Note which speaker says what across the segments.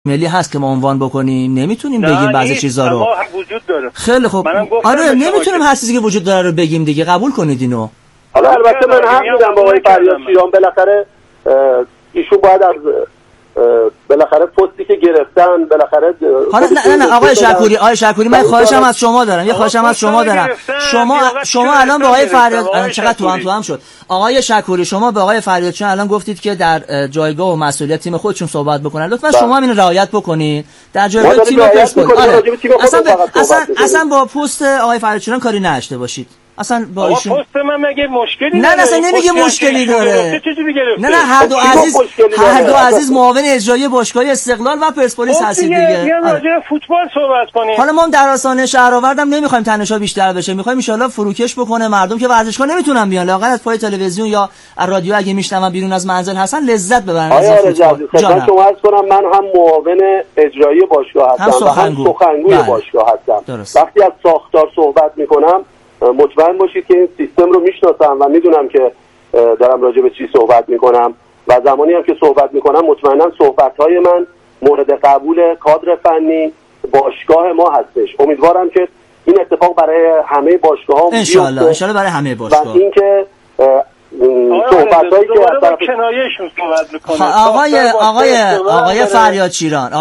Speaker 1: ملی هست که ما عنوان بکنیم، نمیتونیم بگیم بعضی چیزا رو.
Speaker 2: وجود داره.
Speaker 1: خیلی خوب. آره نمیتونیم هر چیزی که وجود داره رو بگیم دیگه، قبول کنید اینو.
Speaker 3: حالا البته من حق میدم با آقای فریاد شیران، بالاخره ایشون باید از بالاخره پستی که گرفتن بالاخره.
Speaker 1: حالا نه آقای شکوری من خواهشم از شما دارم، یه خواهشم از شما دارم. شما الان به آقای فریاد چقدر تو هم شد. آقای شکوری شما به آقای فریادچی الان گفتید که در جایگاه و مسئولیت تیم خودشون صحبت بکنن، لطفا شما اینو رعایت بکنید در جایگاه تیم پرسپولیس. اصلا با پست آقای فریادچی کاری نشته باشید. اصلا با ایشون
Speaker 2: پست من مگه مشکلی
Speaker 1: نه اصلا نمیگه مشکلی داره. نه هر دو عزیز معاون اجرایی باشگاه استقلال و پرسپولیس هستید دیگه.
Speaker 2: راجع فوتبال صحبت کنیم.
Speaker 1: حالا ما هم در آستانه شهرآوردم نمیخوایم تنش‌ها بیشتر بشه، میخوایم ان شاءالله فروکش بکنه مردم که ورزشگاه نمیتونن بیان، لااقل از پای تلویزیون یا رادیو اگه میشنون بیرون از منزل هستن لذت ببرن از فوتبال.
Speaker 3: جان شما عرض کنم من هم معاون اجرایی باشگاه هستم و هم سخنگوی باشگاه هستم. وقتی از ساختار صحبت میکنم مطمئن باشید که این سیستم رو میشناسم و میدونم که دارم راجع به چی صحبت میکنم و زمانی هم که صحبت میکنم مطمئنم صحبت‌های من مورد قبول کادر فنی باشگاه ما هستش. امیدوارم که این اتفاق برای همه باشگاه‌ها
Speaker 1: بیفته ان شاءالله برای همه باشگاه.
Speaker 3: و اینکه صحبت‌هایی که از طرف
Speaker 2: کنایه‌شون صحبت میکنه
Speaker 1: آقای فریاد شیران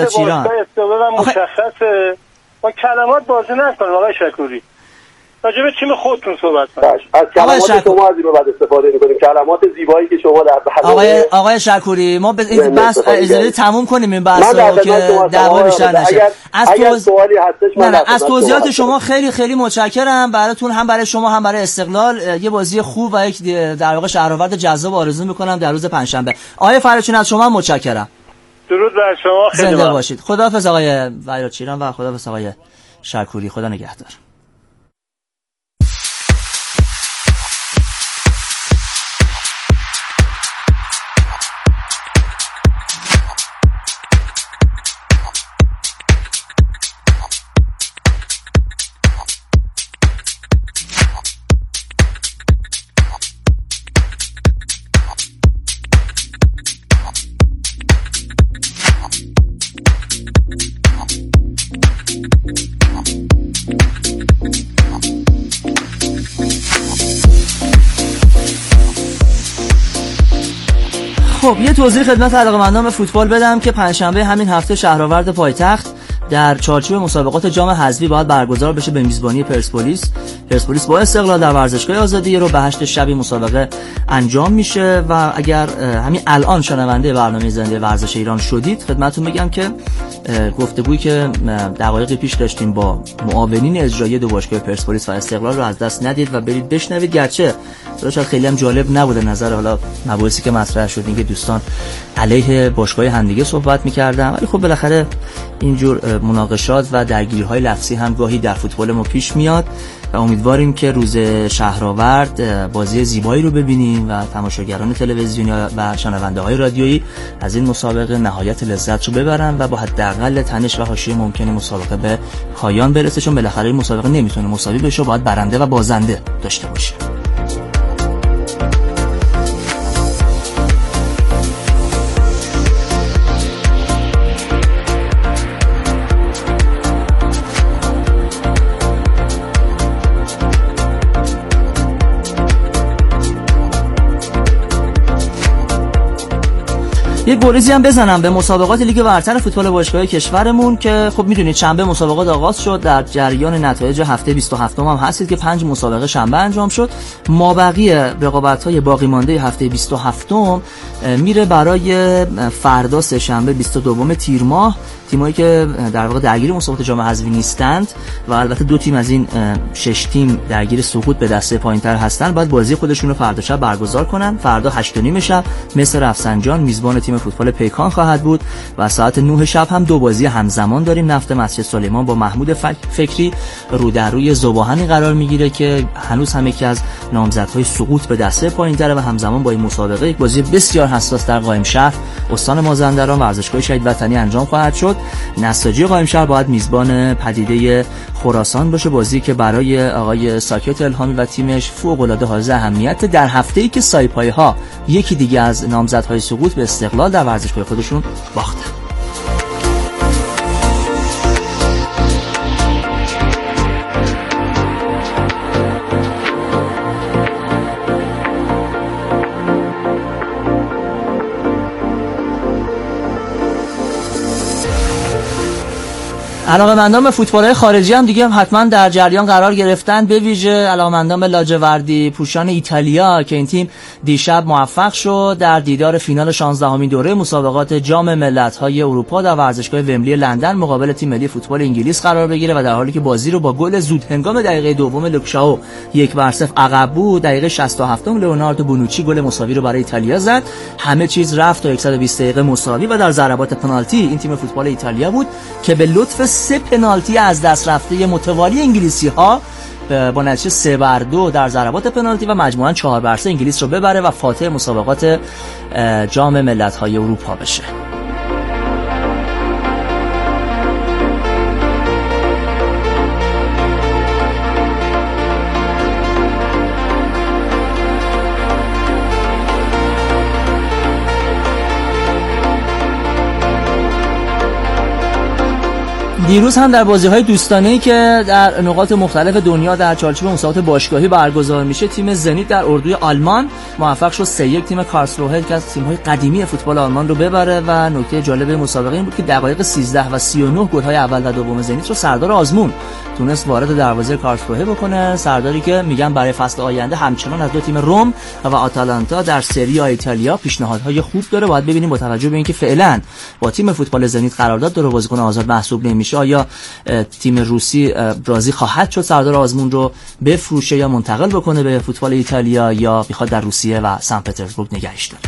Speaker 2: مشخصه با کلمات بازی نکنیم. آقای شکوری راجع به تیم خودتون صحبت کنید.
Speaker 3: از کلمات شما از این بعد استفاده می‌کنیم، کلمات زیبایی که شما در
Speaker 1: آقای شکوری ما این بحث اجازه تموم کنیم این بحث رو که دعوا بیشتر نشه. از توضیحات شما خیلی خیلی متشکرم براتون، هم برای شما هم برای استقلال. یه بازی خوب و یک در واقع شهرآورد جذاب آرزو می‌کنم در روز پنجشنبه. آقای فرچین از شما متشکرم.
Speaker 2: درود بر شما، خیلی
Speaker 1: زنده باشید. خداحافظ آقای فریاد شیران و خداحافظ آقای شکوری. خدا نگهدار. خب یه توضیح خدمت علاقه‌مندان به فوتبال بدم که پنجشنبه همین هفته شهرآورد پایتخت در چارچوب مسابقات جام حذفی باید برگزار بشه به میزبانی پرسپولیس با استقلال در ورزشگاه آزادی رو به 8 شب مسابقه انجام میشه. و اگر همین الان شنونده برنامه زنده ورزش ایران شدید خدمتتون بگم که گفتگویی که دقایقی پیش داشتیم با معاونین اجرایی دو باشگاه پرسپولیس و استقلال رو از دست ندید و برید بشنوید. گرچه شاید خیلی هم جالب نبوده نظر حالا مباحثی که مطرح شد، اینکه دوستان علیه باشگاه همدیگه صحبت می‌کردن، ولی خب بالاخره اینجور مناقشات و درگیری‌های لفظی هم گاهی در فوتبال ما پیش میاد و امیدواریم که روز شهرآورد بازی زیبایی رو ببینیم و تماشاگران تلویزیونی و شنونده‌های رادیویی از این مسابقه نهایت لذت رو ببرن و با حداقل تنش و حاشیه ممکن مسابقه به پایان برسه، چون بالاخره این مسابقه نمیتونه مساوی بشه، باید برنده و بازنده داشته باشه. یک گریزی هم بزنم به مسابقات لیگ برتر فوتبال باشگاه‌های کشورمون که خب میدونید شنبه مسابقات آغاز شد. در جریان نتایج هفته 27 هم هستید که 5 مسابقه شنبه انجام شد. مابقی رقابت‌های باقی مانده هفته 27 میره برای فردا سه شنبه 22 تیر ماه. تیمایی که در واقع درگیر مسابقات جام حذفی نیستند و البته 2 تیم از این 6 تیم درگیر سقوط به دسته پایین‌تر هستن باید بازی خودشون رو فردا شب برگزار کنن. فردا 8:30 شب مصر رفسنجان میزبان تیم فوتبال پیکان خواهد بود و ساعت 9 شب هم 2 بازی همزمان داریم. نفت مسجد سلیمان با محمود فکری رو در روی ذوباهنی قرار میگیره که هنوز هم یکی از نامزدهای سقوط به دسته پایین‌تر و همزمان با این مسابقه یک بازی بسیار حساس در قائم شهر استان مازندران ورزشگاه شهید وطنی انجام خواهد شد. نساجی قائم شهر باید میزبان پدیده خراسان باشه، بازی که برای آقای ساکت الهامی و تیمش فوق‌العاده حائز اهمیت در هفته‌ای که سایپای‌ها یکی دیگه از نامزدهای سقوط به استقلال در ورزشگاه خودشون باختن. علاقه‌مندان به فوتبال‌های خارجی هم دیگه حتما در جریان قرار گرفتن، به ویژه علاقه‌مندان به لاجوردی پوشان ایتالیا که این تیم دیشب موفق شد در دیدار فینال 16مین دوره مسابقات جام ملت‌های اروپا در ورزشگاه ومبلی لندن مقابل تیم ملی فوتبال انگلیس قرار بگیره و در حالی که بازی رو با گل زود هنگام دقیقه دوم لوکشاو 1-0 عقب بود، دقیقه 67 لئوناردو بونوچی گل مساوی رو برای ایتالیا زد. همه چیز رفت تا 120 دقیقه مساوی و در ضربات پنالتی این تیم فوتبال ایتالیا بود که به لطف 3 پنالتی از دست رفته متوالی انگلیسی‌ها با نتیجه 3-2 در ضربات پنالتی و مجموعاً 4-3 انگلیس رو ببره و فاتح مسابقات جام ملت‌های اروپا بشه. دیروز هم در بازی‌های دوستانه‌ای که در نقاط مختلف دنیا در چارچوب مسابقات باشگاهی برگزار میشه، تیم زنیت در اردوی آلمان موفق شد 3-1 تیم کارلسروه که از تیم‌های قدیمی فوتبال آلمان رو ببره و نکته جالب مسابقه این بود که دقایق 13 و 39 گل‌های اول و دوم زنیت رو سردار آزمون تونست وارد دروازه کارلسروه بکنه، سرداری که میگن برای فصل آینده همچنان از دو تیم روم و آتالانتا در سری آ ایتالیا پیشنهادهای خوب داره. باید ببینیم با توجه به اینکه فعلا با تیم فوتبال زنیت قرارداد داره، بازیکن آزاد محسوب نمیشه، آیا تیم روسی راضی خواهد شد سردار آزمون رو بفروشه یا منتقل بکنه به فوتبال ایتالیا یا میخواد در روسیه و سن پترزبورگ نگهش داره.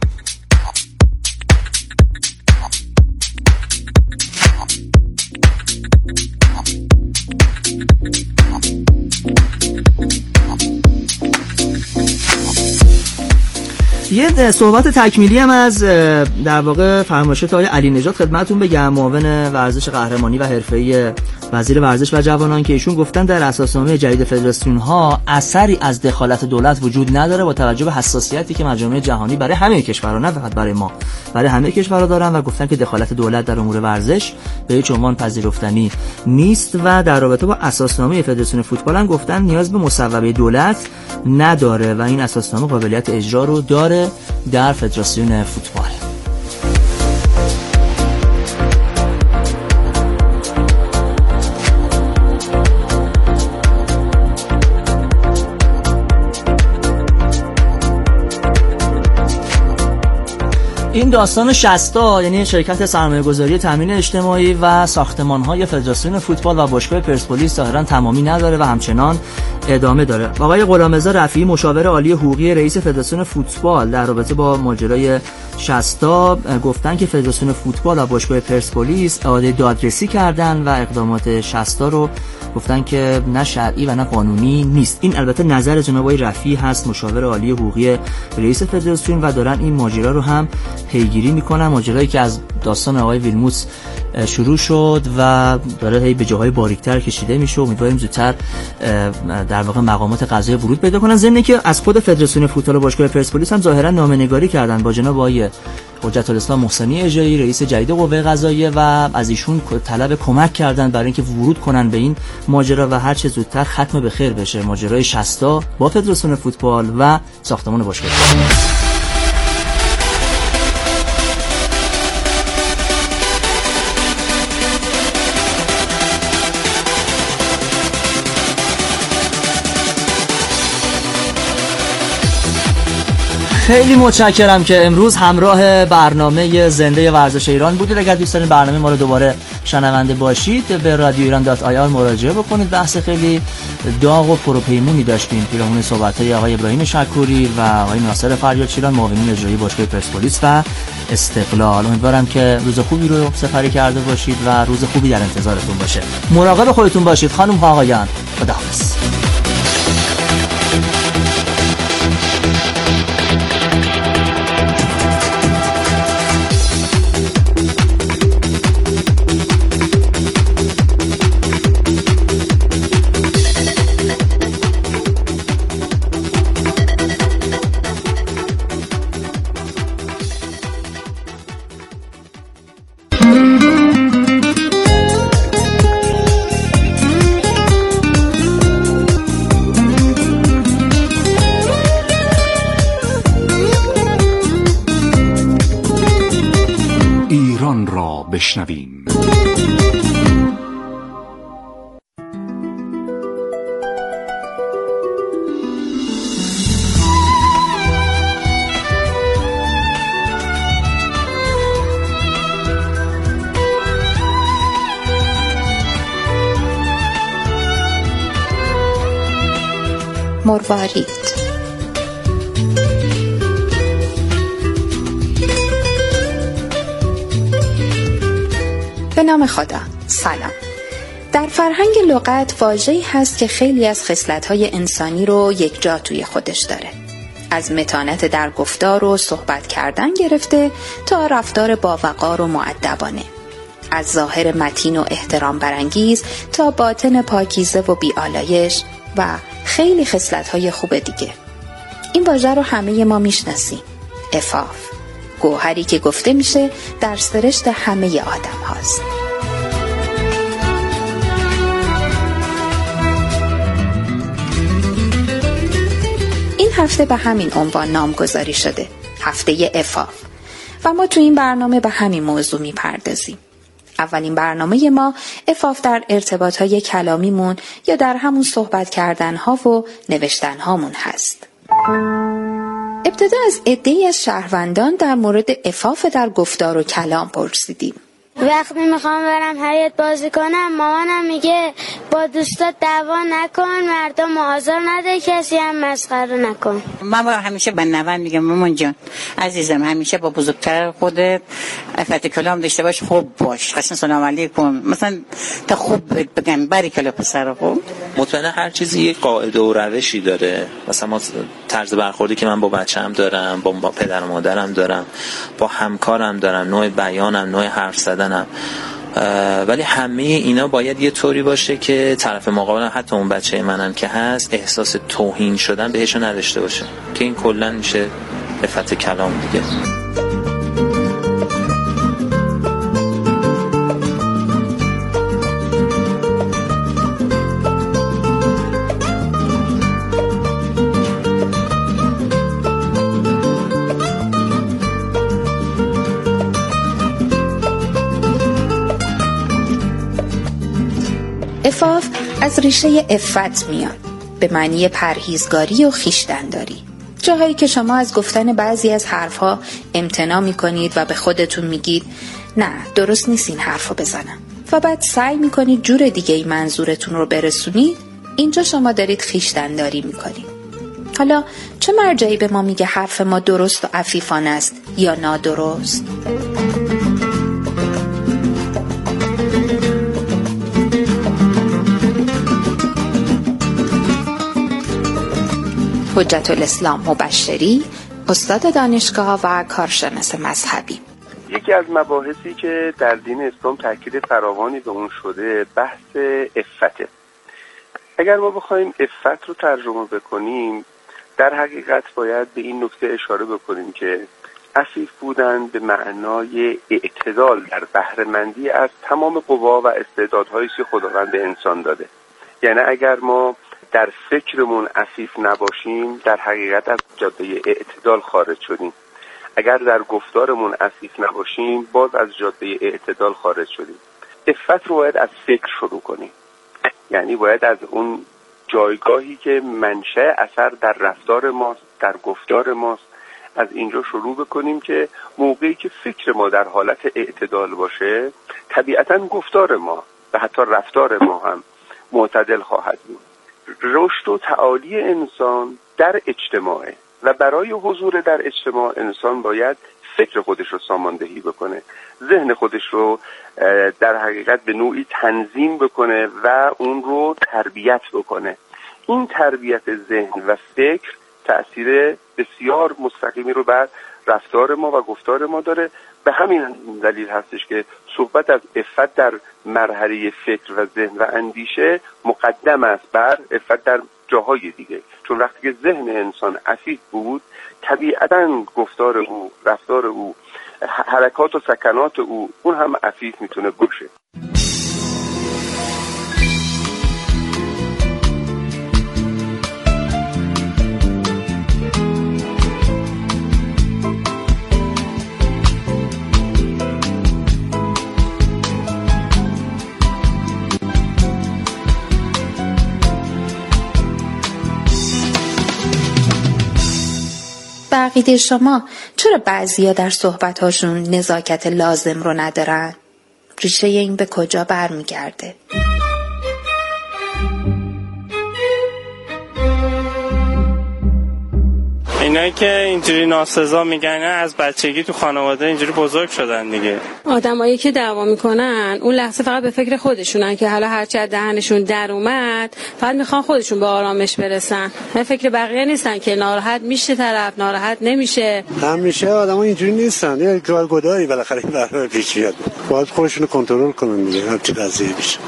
Speaker 1: یه صحبت تکمیلی هم از در واقع فرمایشات آقای علی نژاد خدمتتون بگم، معاون ورزش قهرمانی و حرفه‌ای وزیر ورزش و جوانان، که ایشون گفتن در اساسنامه جدید فدراسیون ها اثری از دخالت دولت وجود نداره با توجه به حساسیتی که مجامع جهانی برای همه کشورها، نه فقط برای ما، برای همه کشورها دارن و گفتن که دخالت دولت در امور ورزش به هیچ عنوان پذیرفتنی نیست و در رابطه با اساسنامه فدراسیون فوتبال هم گفتن نیاز به مصوبه دولت نداره و این اساسنامه قابلیت اجرا رو داره در فدراسیون فوتبال. این داستان 60 یعنی شرکت سرمایه‌گذاری تامین اجتماعی و ساختمان‌های فدراسیون فوتبال و باشگاه پرسپولیس ظاهراً تمامی نداره و همچنان ادامه داره. آقای غلامرضا رفیعی مشاور عالی حقوقی رئیس فدراسیون فوتبال در رابطه با ماجرای 60 گفتن که فدراسیون فوتبال و باشگاه پرسپولیس اعاده دادرسی کردن و اقدامات 60 رو گفتن که نه شرعی و نه قانونی نیست. این البته نظر جناب آقای رفیعی هست، مشاور عالی حقوقی رئیس فدراسیون، و دارن این ماجرا رو هم پیگیری میکنن، ماجرایی که از داستان آقای ویلموتس شروع شد و داره هی به جاهای باریک‌تر کشیده میشه. امیدواریم زودتر در واقع مقامات قضایی ورود پیدا کنن. ضمن که از خود فدراسیون فوتبال و باشگاه پرسپولیس هم ظاهرا نامه‌نگاری کردن با جناب آقای حجت الاسلام محسنی اجایی رئیس جدید قوه قضاییه و از ایشون طلب کمک کردن برای اینکه ورود کنن به این ماجرا و هر چه زودتر ختم به خیر بشه ماجرای 60 با فدراسیون فوتبال و ساختمان باشگاه. خیلی متشکرم که امروز همراه برنامه زنده ورزش ایران بودید. اگر دوست دارین برنامه ما رو دوباره شنونده باشید به radioiran.ir مراجعه بکنید. بحث خیلی داغ و پروپیمونی داشتیم پیرامون صحبت‌های آقای ابراهیم شکوری و آقای ناصر فریادچیلان معاونین اجرایی باشگاه پرسپولیس و استقلال. امیدوارم که روز خوبی رو سپری کرده باشید و روز خوبی در انتظارتون باشه. مراقب خودتون باشید خانم ها آقایان. خداحافظ.
Speaker 4: بشنویم. مروارید. به نام خدا. سلام. در فرهنگ لغت واژه‌ای هست که خیلی از خصلت‌های انسانی رو یک جا توی خودش داره. از متانت در گفتار و صحبت کردن گرفته تا رفتار باوقار و مؤدبانه. از ظاهر متین و احترام برانگیز تا باطن پاکیزه و بی‌آلایش و خیلی خصلت‌های خوب دیگه. این واژه رو همه ما میشناسیم. عفاف، گوهری که گفته میشه در سرشت همه آدم هاست. این هفته به همین عنوان نامگذاری شده، هفته عفاف، و ما تو این برنامه به همین موضوع میپردازیم. اولین برنامه ما عفاف در ارتباطهای کلامیمون یا در همون صحبت کردنها و نوشتنهامون هست. ابتدا از عده‌ای از شهروندان در مورد عفاف در گفتار و کلام پرسیدیم.
Speaker 5: وقتی میخوام برم حیاط بازی کنم، مامانم میگه با دوستات دعوا نکن، مردم آزار نده، کسی هم مسخره نکن.
Speaker 6: من همیشه به نوند میگم مامان جان عزیزم، همیشه با بزرگتر خودت عفت کلام داشته باش، خوب باش، قشنگ سلام علیکم، مثلا تا خوب بگم باریکلا پسر خوب.
Speaker 7: مطمئنا هر چیزی یک قاعده و روشی داره. مثلا ما طرز برخوردی که من با بچه‌م دارم، با پدر و مادرم دارم، با همکارم دارم، نوع بیانم، نوع حرف زدنم، ولی همه اینا باید یه طوری باشه که طرف مقابل، حتی اون بچه منم که هست، احساس توهین شدن بهشون نداشته باشه، که این کلا میشه عفت کلام دیگه.
Speaker 4: عفاف از ریشه عفت میاد، به معنی پرهیزگاری و خویشتن‌داری. جاهایی که شما از گفتن بعضی از حرفها امتناع میکنید و به خودتون میگید نه درست نیست این حرفو بزنم، و بعد سعی میکنید جور دیگه ای منظورتون رو برسونید، اینجا شما دارید خویشتن‌داری میکنید. حالا چه مرجعی به ما میگه حرف ما درست و عفیفانه است یا نادرست؟ حجت الاسلام مبشری، استاد دانشگاه و کارشناس مذهبی.
Speaker 8: یکی از مباحثی که در دین اسلام تاکید فراوانی به اون شده بحث عفته. اگر ما بخوایم عفت رو ترجمه بکنیم، در حقیقت باید به این نکته اشاره بکنیم که عفیف بودن به معنای اعتدال در بهره‌مندی از تمام قوا و استعدادهایی که خداوند به انسان داده. یعنی اگر ما در فکرمون عفیف نباشیم، در حقیقت از جاده اعتدال خارج شدیم. اگر در گفتارمون عفیف نباشیم، باز از جاده اعتدال خارج شدیم. عفت رو باید از فکر شروع کنیم، یعنی باید از اون جایگاهی که منشأ اثر در رفتار ماست، در گفتار ماست، از اینجا شروع بکنیم که موقعی که فکر ما در حالت اعتدال باشه، طبیعتاً گفتار ما و حتی رفتار ما هم معتدل خواهد بود. رشد و تعالی انسان در اجتماعه و برای حضور در اجتماع انسان باید فکر خودش رو ساماندهی بکنه، ذهن خودش رو در حقیقت به نوعی تنظیم بکنه و اون رو تربیت بکنه. این تربیت ذهن و فکر تأثیر بسیار مستقیمی رو بر رفتار ما و گفتار ما داره. به همین دلیل هستش که صحبت از عفت در مرحله فکر و ذهن و اندیشه مقدم است بر عفت در جاهای دیگه، چون وقتی که ذهن انسان عفیف بود، طبیعتاً گفتار او، رفتار او، حرکات و سکنات او، اون هم عفیف میتونه باشه.
Speaker 4: به عقیده شما چرا بعضیا در صحبت‌هاشون نزاکت لازم رو ندارن؟ ریشه این به کجا برمیگرده؟
Speaker 9: اینایی که اینجوری ناسزا میگن از بچگی تو خانواده اینجوری بزرگ شدن دیگه.
Speaker 10: آدمایی که دعوا میکنن اون لحظه فقط به فکر خودشونن که حالا هرچی از دهنشون در اومد فقط میخوان خودشون به آرامش برسن، به فکر بقیه نیستن که ناراحت میشه طرف ناراحت نمیشه.
Speaker 11: همیشه آدما اینجوری نیستن، یه گدایی بالاخره برای پیش میاد، باید خودشونو کنترل کنن دیگه هر چی قضیه بشه.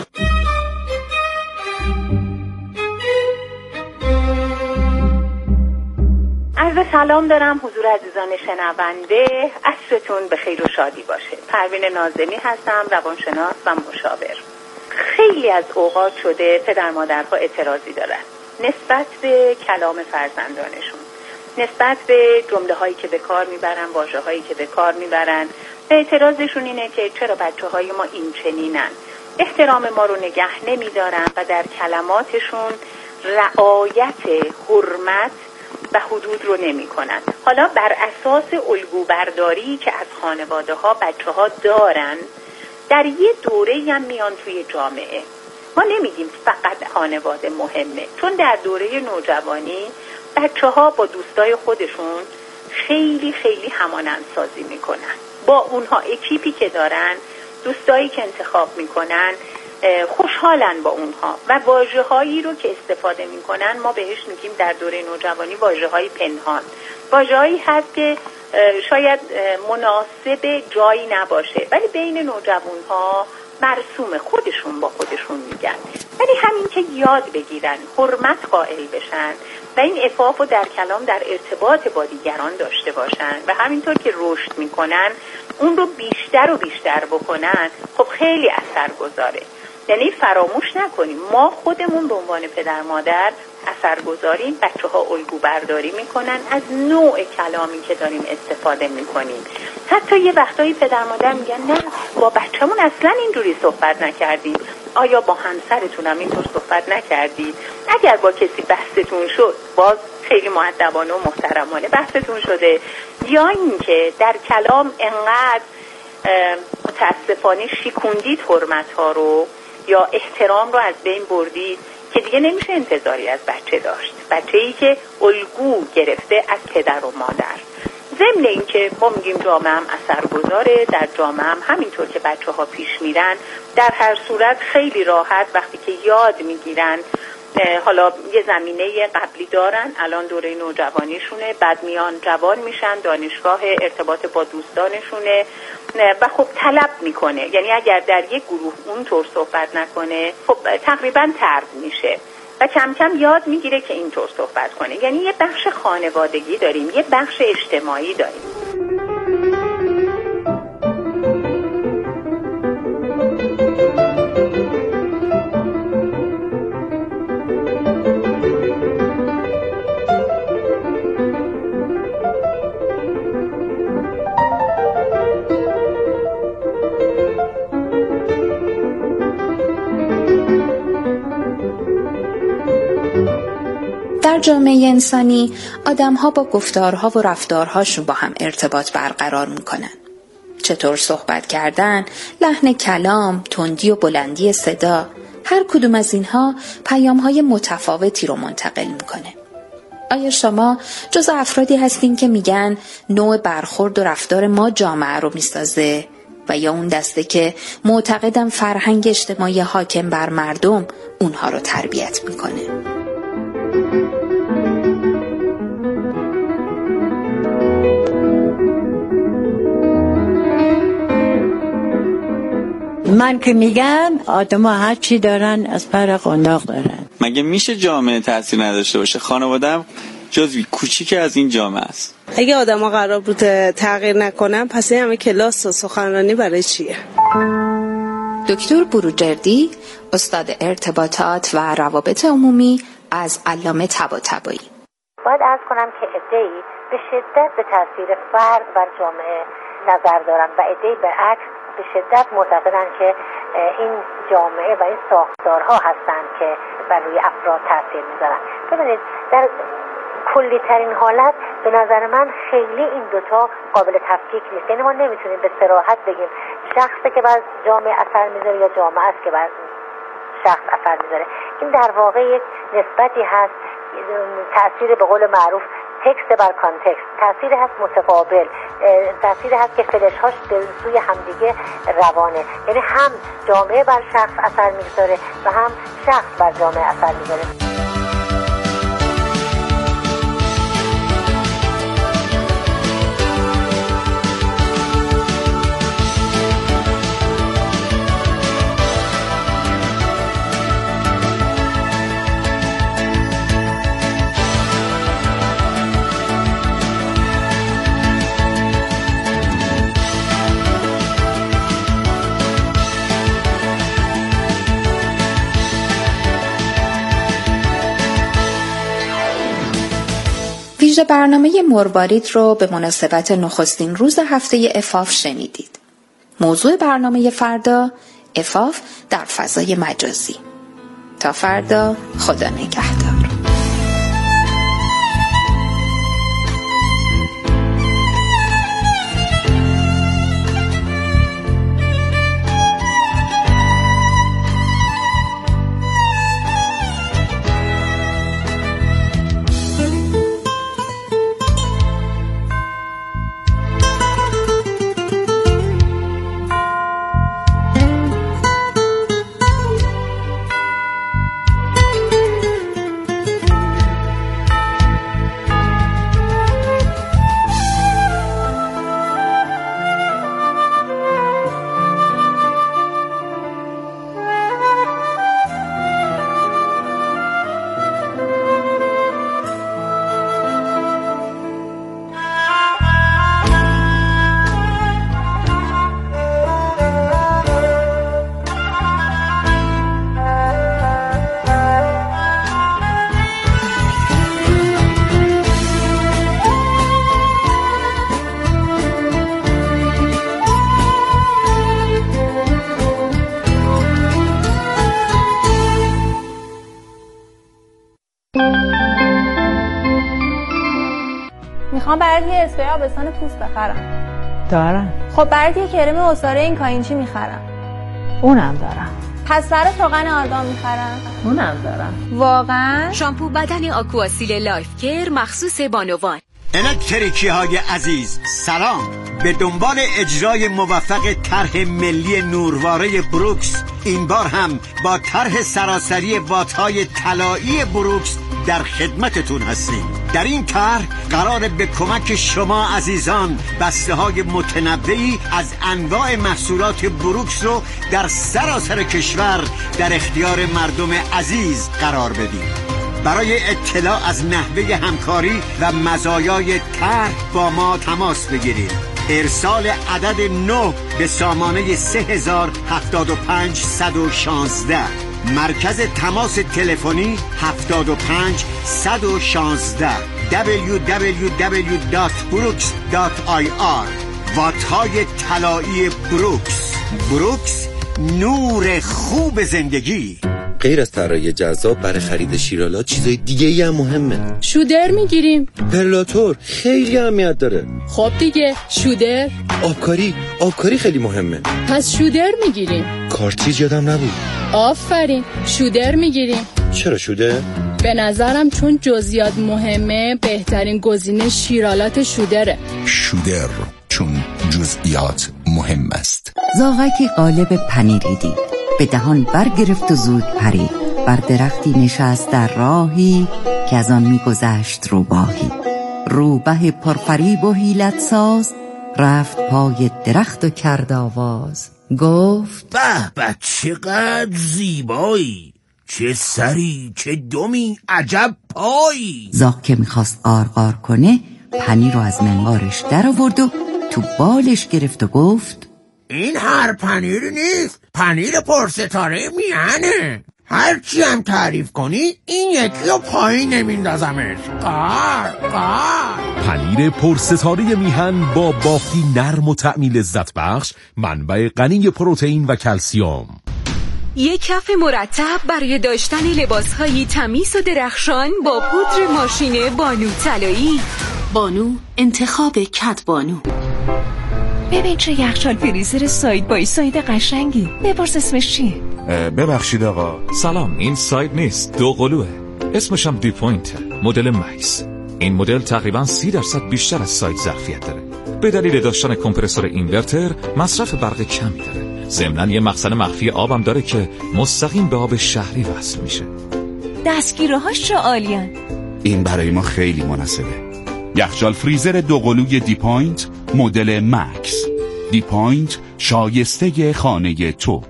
Speaker 12: عرض سلام دارم حضور عزیزان شنونده، عصرتون به خیر و شادی باشه. پروین ناظمی هستم، روانشناس و مشاور. خیلی از اوقات شده پدر مادرها اعتراضی دارن نسبت به کلام فرزندانشون، نسبت به جمله هایی که به کار میبرن، واژه هایی که به کار میبرن. اعتراضشون اینه که چرا بچه های ما این چنینن، احترام ما رو نگه نمیدارن و در کلماتشون رعایت حرمت و حدود رو نمی کنن. حالا بر اساس الگو برداری که از خانواده ها بچه ها دارن، در یه دوره هم میان توی جامعه. ما نمیگیم فقط خانواده مهمه، چون در دوره نوجوانی بچه ها با دوستای خودشون خیلی خیلی همانند سازی میکنن. با اونها اکیپی که دارن، دوستایی که انتخاب میکنن، خوشحالن با اونها و واژه‌هایی رو که استفاده میکنن ما بهش میگیم در دوره نوجوانی واژه‌های پنهان. واژه‌هایی هست که شاید مناسب جایی نباشه ولی بین نوجوان‌ها مرسوم، خودشون با خودشون میگن. ولی همین که یاد بگیرن، حرمت قائل بشن و این عفاف رو در کلام در ارتباط با دیگران داشته باشن و همینطور که رشد میکنن اون رو بیشتر و بیشتر بکنن، خب خیلی اثرگذاره. یعنی فراموش نکنیم ما خودمون به عنوان پدر مادر اثرگذاریم، بچه ها الگو برداری میکنن از نوع کلامی که داریم استفاده میکنیم. حتی یه وقتایی پدر مادر میگن نه با بچه‌مون اصلا اینجوری صحبت نکردیم، آیا با همسرتون هم اینطور صحبت نکردید؟ اگر با کسی بحثتون شد باز خیلی مؤدبانه و محترمانه بحثتون شده، یا اینکه در کلام انقدر متاسفانه شیکوندید حرمت‌ها رو یا احترام رو از بین بردید که دیگه نمیشه انتظاری از بچه داشت، بچه‌ای که الگو گرفته از پدر و مادر. ضمن اینکه ما میگیم جامعه هم اثرگذاره، در جامعه هم همینطور که بچه ها پیش میرن در هر صورت خیلی راحت وقتی که یاد میگیرن، حالا یه زمینه قبلی دارن، الان دوره نوجوانیشونه، بعد میان جوان میشن، دانشگاه، ارتباط با دوستانشونه و خب طلب میکنه. یعنی اگر در یک گروه اونطور صحبت نکنه خب تقریبا طرد میشه و کم کم یاد میگیره که اینطور صحبت کنه. یعنی یه بخش خانوادگی داریم، یه بخش اجتماعی داریم.
Speaker 4: در جامعه انسانی آدم‌ها با گفتارها و رفتارهاشون با هم ارتباط برقرار میکنن. چطور صحبت کردن، لحن کلام، تندی و بلندی صدا، هر کدوم از اینها پیام‌های متفاوتی رو منتقل میکنه. آیا شما جز افرادی هستین که میگن نوع برخورد و رفتار ما جامعه رو میسازه و یا اون دسته که معتقدن فرهنگ اجتماعی حاکم بر مردم اونها رو تربیت میکنه؟
Speaker 13: من که میگم آدم‌ها هر چی دارن از پر قنداق دارن.
Speaker 14: مگه میشه جامعه تاثیر نداشته باشه؟ خانواده‌ام جزوی کوچیک از این جامعه است.
Speaker 15: اگه آدم‌ها قرار بود تغییر نکنن پس این همه کلاس و سخنرانی برای چیه؟
Speaker 4: دکتر بروجردی، استاد ارتباطات و روابط عمومی از علامه طباطبایی.
Speaker 16: باید عرض کنم که عده‌ای به شدت به تاثیر فرد بر جامعه نظر دارن و عده‌ای به عکس به شدت معتقدن که این جامعه و این ساختارها هستند که بر روی افراد تاثیر میذارن. ببینید در کلی ترین حالت به نظر من خیلی این دوتا قابل تفکیک نیست. یعنی ما نمیتونیم به صراحت بگیم شخصی که بر جامعه اثر میذاره یا جامعه است که بر شخص اثر میذاره. این در واقع یک نسبتی هست، تأثیر به قول معروف تکست بر کانتکست، تاثیر هست متقابل، تاثیر هست که فلش هاش به سوی همدیگه روانه، یعنی هم جامعه بر شخص اثر میگذاره و هم شخص بر جامعه اثر میگذاره.
Speaker 4: ویژه برنامه مروارید رو به مناسبت نخستین روز هفته عفاف شنیدید. موضوع برنامه فردا عفاف در فضای مجازی. تا فردا، خدا نگهدار.
Speaker 17: میخوام برات یه اسپری آبستان پوست بخرم.
Speaker 18: دارم.
Speaker 17: خب برات یه کرم عصاره این کاینچی میخرم.
Speaker 18: اونم دارم.
Speaker 17: پس برات روغن آرگان میخرم.
Speaker 18: اونم دارم.
Speaker 17: واقعا؟
Speaker 19: شامپو بدن آکواسیل لایف کیر مخصوص بانوان.
Speaker 20: الکتریکی های عزیز سلام. به دنبال اجرای موفق طرح ملی نورواره بروکس، این بار هم با طرح سراسری وات‌های طلایی بروکس در خدمتتون هستیم. در این طرح قراره به کمک شما عزیزان بسته‌های متنوعی از انواع محصولات بروکس رو در سراسر کشور در اختیار مردم عزیز قرار بدیم. برای اطلاع از نحوه همکاری و مزایای طرح با ما تماس بگیرید. ارسال عدد 9 به سامانه 3075 116. مرکز تماس تلفنی 75 116 www.brooks.ir. وات‌های طلایی بروکس. بروکس، نور خوب زندگی.
Speaker 21: غیر از طراحی جذاب برای خرید شیرالات چیزای دیگه ای هم مهمه.
Speaker 22: شودر میگیریم.
Speaker 21: پرلاتور خیلی اهمیت داره.
Speaker 22: خب دیگه شودر.
Speaker 21: آبکاری خیلی مهمه.
Speaker 22: پس شودر میگیریم.
Speaker 21: کارتریج یادم نبود.
Speaker 22: آفرین، شودر میگیریم.
Speaker 21: چرا شودر؟
Speaker 22: به نظرم چون جزئیات مهمه بهترین گزینه شیرالات شودره.
Speaker 23: شودر، چون جزئیات مهم است.
Speaker 24: زاغکی قالب پنیری دید، به دهان برگرفت و زود پرید. بر درختی نشست در راهی که از آن میگذشت روباهی. روبه پرفریب و حیلت ساز رفت پای درخت و کرد آواز. گفت
Speaker 25: به چقدر زیبایی، چه سری، چه دمی، عجب پایی.
Speaker 24: زاغ که میخواست قارقار کنه پنیر رو از منقارش در آورد و تو بالش گرفت و گفت
Speaker 25: این هر پنیری نیست، پنیر پرستاره میهنه. هرچی هم تعریف کنی این یکی رو پایین نمیندازمش. قار.
Speaker 26: پنیر پرستاره میهن با بافتی نرم و طعمی لذت بخش، منبع غنی پروتئین و کلسیم.
Speaker 19: یک کف مرتب برای داشتن لباس‌های تمیز و درخشان با پودر ماشین بانو طلایی. بانو، انتخاب کت بانو.
Speaker 27: ببین چه یخچال فریزر ساید بای ساید قشنگی. بپرس اسمش چیه؟
Speaker 28: ببخشید آقا، سلام، این ساید نیست، دو قلوه. اسمش هم دی پوینته، مدل مکس.
Speaker 1: این مدل تقریباً 30% بیشتر از سایت ظرفیت داره. به دلیل داشتن کمپرسور اینورتر مصرف برق کمی داره. ضمناً یه مخزن مخفی آبم داره که مستقیم به آب شهری وصل میشه.
Speaker 27: دستگیره‌هاش چه عالیان.
Speaker 2: این برای ما خیلی مناسبه. یخچال فریزر دوقلوی دی پوینت مدل مکس. دی پوینت شایسته خانه تو.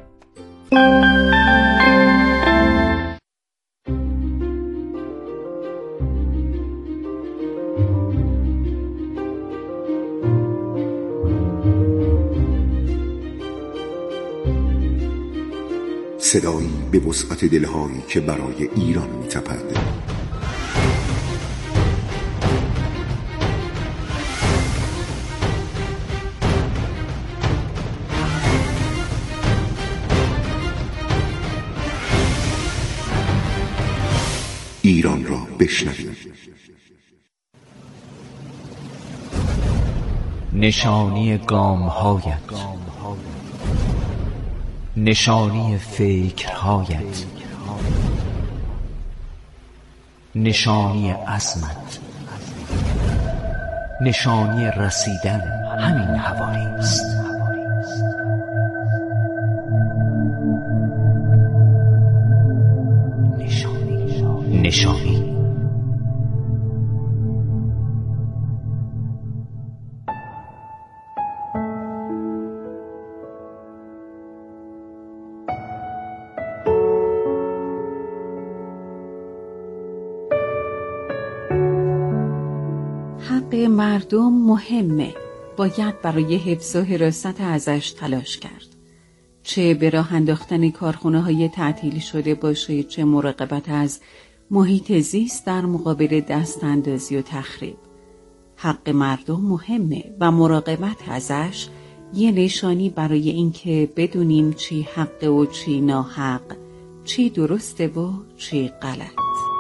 Speaker 3: صدایی به وسعت دلهایی که برای ایران می‌تپد. ایران را بشنوید.
Speaker 5: نشانی گام‌هایت، نشانی فکرهایت، نشانی عزمت، نشانی رسیدن همین حوالی است. نشانی
Speaker 24: حق مردم مهمه. باید برای حفظ و حراست ازش تلاش کرد. چه به راه انداختن کارخانه‌های تعطیل شده باشه، چه مراقبت از محیط زیست در مقابل دستاندازی و تخریب. حق مردم مهمه و مراقبت ازش یه نشانی برای اینکه بدونیم چی حق و چی ناحق، چی درسته و چی غلط.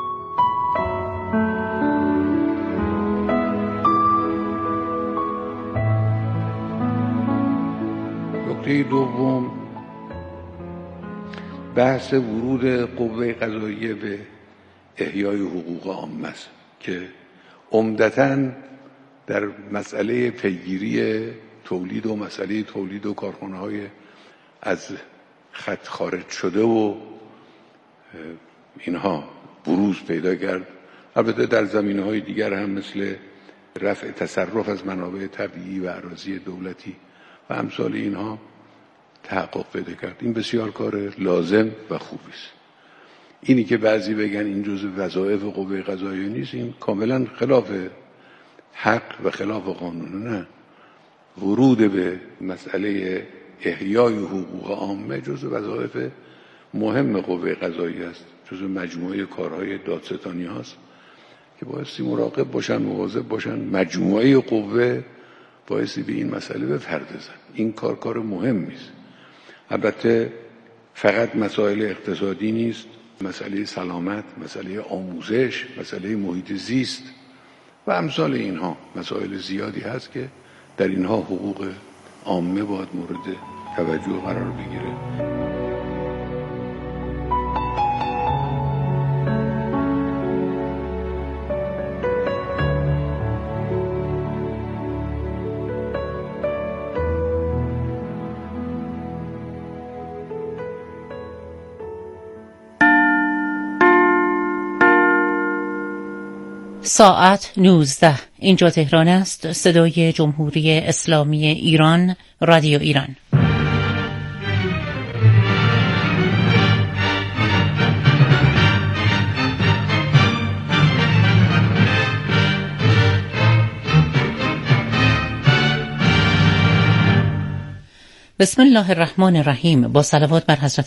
Speaker 6: نکته دوم بحث ورود قوه قضاییه به احیای حقوق عامه است که عمدتاً در مسئله پیگیری تولید و مسئله تولید و کارخانه‌های از خط خارج شده و اینها بروز پیدا کرد. البته در زمینه‌های دیگر هم مثل رفع تصرف از منابع طبیعی و اراضی دولتی و امثال اینها تحقق پیدا کرد. این بسیار کار لازم و خوبی است. اینی که بعضی بگن این جزء وظایف قوه قضاییه نیست، این کاملا خلاف حق و خلاف قانون. نه، ورود به مسئله احیای حقوق عامه جزء وظایف مهم قوه قضاییه است، جزء مجموعه کارهای دادستانی هاست که بایستی مراقب باشن، مواظب باشن. مجموعه قوه بایستی به این مسئله بپردازن. این کار مهمی است. البته فقط مسائل اقتصادی نیست، مسئله سلامت، مسئله آموزش، مسئله محیط زیست و امثال اینها مسائل زیادی هست که در اینها حقوق عامه باید مورد توجه قرار بگیره.
Speaker 7: ساعت 19. اینجا تهران است. صدای جمهوری اسلامی ایران، رادیو ایران. بسم الله الرحمن الرحیم. با صلوات بر حضرت